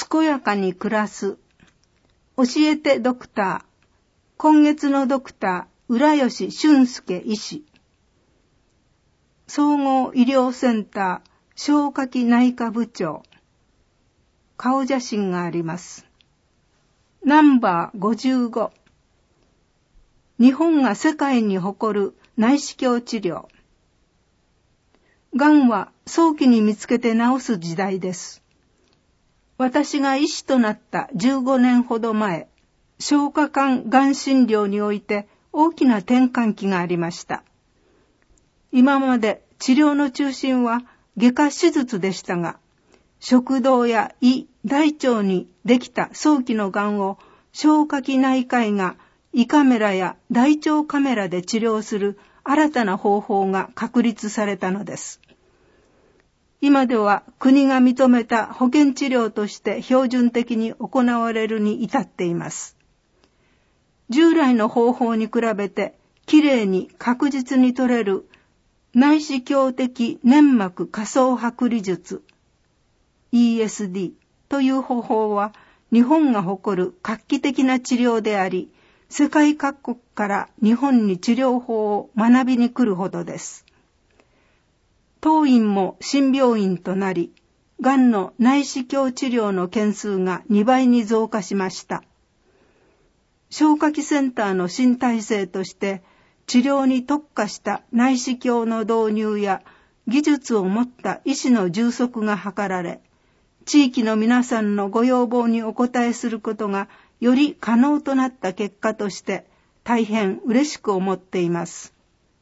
健やかに暮らす。教えてドクター。今月のドクター、浦吉俊介医師。総合医療センター、消化器内科部長。顔写真があります。ナンバー55。日本が世界に誇る内視鏡治療。がんは早期に見つけて治す時代です。私が医師となった15年ほど前、消化管がん診療において大きな転換期がありました。今まで治療の中心は外科手術でしたが、食道や胃、大腸にできた早期のがんを消化器内科医が胃カメラや大腸カメラで治療する新たな方法が確立されたのです。今では国が認めた保険治療として標準的に行われるに至っています。従来の方法に比べてきれいに確実に取れる内視鏡的粘膜下層剥離術 ESD という方法は日本が誇る画期的な治療であり、世界各国から日本に治療法を学びに来るほどです。当院も新病院となり、がんの内視鏡治療の件数が2倍に増加しました。消化器センターの新体制として、治療に特化した内視鏡の導入や技術を持った医師の充足が図られ、地域の皆さんのご要望にお応えすることがより可能となった結果として大変嬉しく思っています。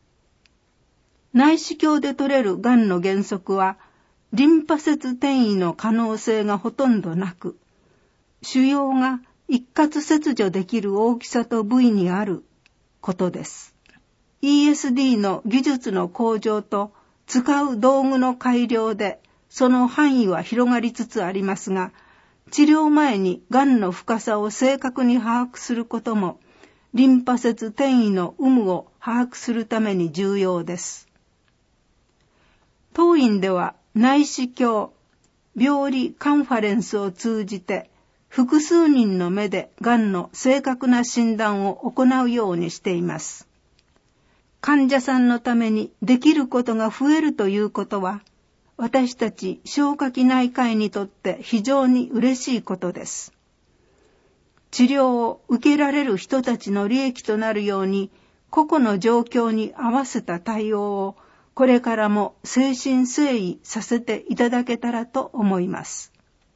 内視鏡で取れるがんの原則は、リンパ節転移の可能性がほとんどなく、腫瘍が一括切除できる大きさと部位にあることです。ESD の技術の向上と使う道具の改良で、その範囲は広がりつつありますが、治療前にがんの深さを正確に把握することも、リンパ節転移の有無を把握するために重要です。当院では内視鏡、病理カンファレンスを通じて複数人の目でがんの正確な診断を行うようにしています。患者さんのためにできることが増えるということは、私たち消化器内科医にとって非常に嬉しいことです。治療を受けられる人たちの利益となるように、個々の状況に合わせた対応をこれからも誠心誠意させていただけたらと思います。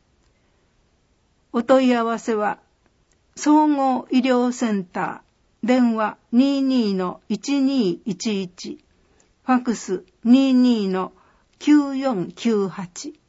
お問い合わせは、総合医療センター、電話 22-1211、ファクス 22-9498